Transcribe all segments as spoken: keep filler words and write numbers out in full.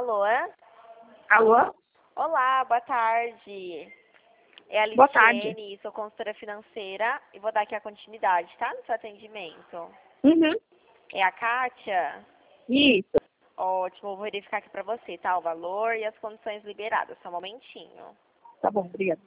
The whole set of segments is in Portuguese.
Alô? Alô? Olá, boa tarde. É a Boa tarde. Liciene, sou consultora financeira e vou dar aqui a continuidade, tá? No seu atendimento. Uhum. É a Kátia? Isso. Ótimo, vou verificar aqui pra você, tá? O valor e as condições liberadas. Só um momentinho. Tá bom, obrigada.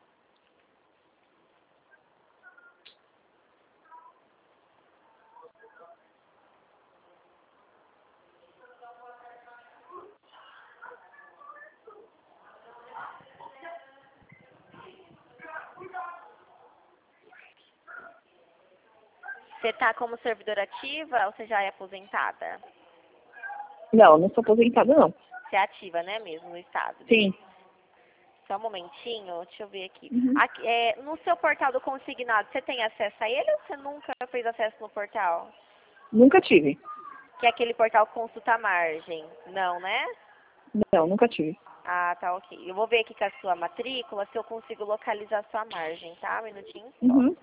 Você tá como servidora ativa ou você já é aposentada? Não, não sou aposentada, não. Você é ativa, né, mesmo, no estado? Sim. Só um momentinho, deixa eu ver aqui. Uhum. Aqui, é, no seu portal do consignado, você tem acesso a ele ou você nunca fez acesso no portal? Nunca tive. Que é aquele portal consulta a margem. Não, né? Não, nunca tive. Ah, tá, ok. Eu vou ver aqui com a sua matrícula se eu consigo localizar a sua margem, tá? Um minutinho só. Uhum.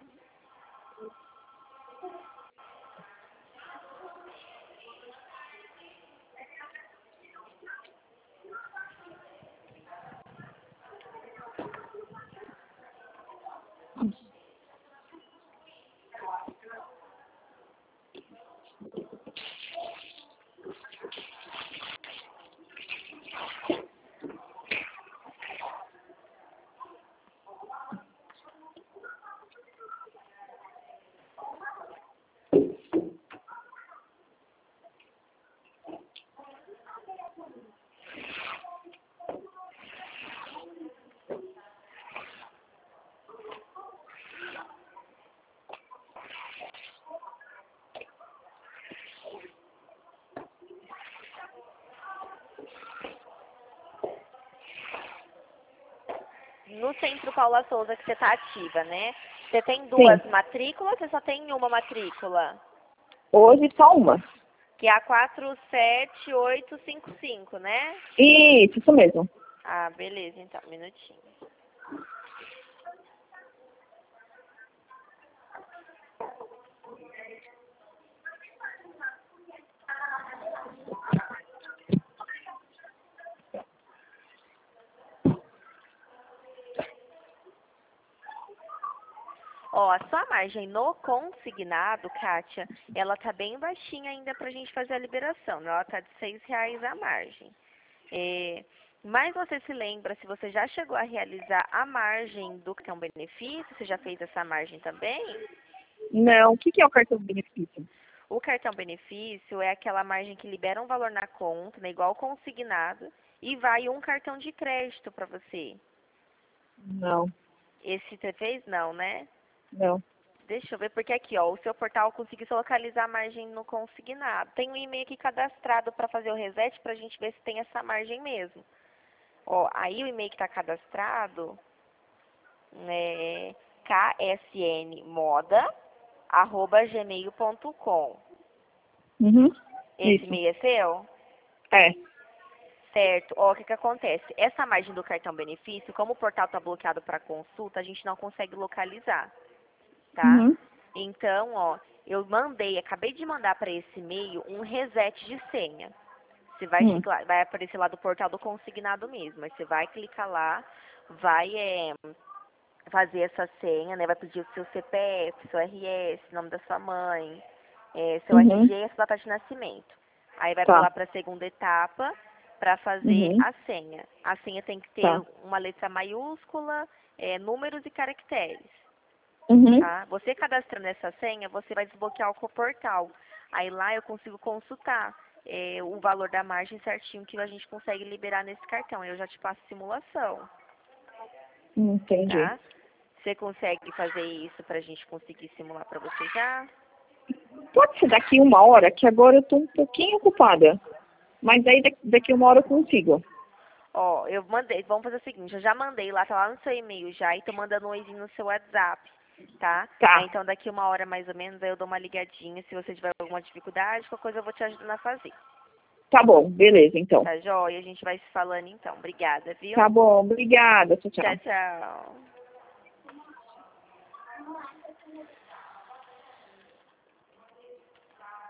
No Centro Paula Souza que você tá ativa, né? Você tem duas Sim. matrículas, você só tem uma matrícula? Hoje só uma. Que é a quatro sete oito cinco cinco, né? Isso, isso mesmo. Ah, beleza, então, um minutinho. Ó, a sua margem no consignado, Kátia, ela tá bem baixinha ainda pra gente fazer a liberação, né? Ela tá de seis reais a margem. É, mas você se lembra se você já chegou a realizar a margem do cartão benefício? Você já fez essa margem também? Não, o que que é o cartão de benefício? O cartão benefício é aquela margem que libera um valor na conta, né, igual consignado, e vai um cartão de crédito para você. Não, Esse você fez? Não, né? não. Deixa eu ver, porque aqui, ó, o seu portal conseguiu localizar a margem no consignado. Tem um e-mail aqui cadastrado para fazer o reset para a gente ver se tem essa margem mesmo. Ó, aí o e-mail que está cadastrado é k s n moda arroba gmail ponto com. Uhum. Esse Isso. e-mail é seu? É. Certo. Ó, o que que acontece? Essa margem do cartão benefício, como o portal está bloqueado para consulta, a gente não consegue localizar, tá? Uhum. Então, ó, eu mandei, acabei de mandar para esse e-mail um reset de senha. Você vai, Hum. clicar- vai aparecer lá do portal do consignado mesmo. Aí você vai clicar lá, vai é, fazer essa senha, né? Vai pedir o seu C P F, seu R S, nome da sua mãe, é, seu Uhum. R G e a sua data de nascimento. Aí vai Tá. pular para a segunda etapa para fazer Uhum. a senha. A senha tem que ter Tá. uma letra maiúscula, é, números e caracteres. Uhum. Tá? Você cadastrando essa senha, você vai desbloquear o portal. Aí lá eu consigo consultar é, o valor da margem certinho que a gente consegue liberar nesse cartão. Eu já te passo simulação, Entendi. tá? Você consegue fazer isso pra gente conseguir simular pra você já? Pode ser daqui uma hora, que agora eu tô um pouquinho ocupada. Mas aí daqui, daqui uma hora eu consigo. Ó, eu mandei, vamos fazer o seguinte, eu já mandei lá, tá lá no seu e-mail já, e tô mandando um oizinho no seu WhatsApp, tá? Tá. Aí então daqui uma hora mais ou menos, aí eu dou uma ligadinha, se você tiver alguma dificuldade, qualquer coisa eu vou te ajudando a fazer. Tá bom, beleza, então. Tá joia? A gente vai se falando então. Obrigada, viu? Tá bom, obrigada. Tchau, Tchau, tchau. tchau.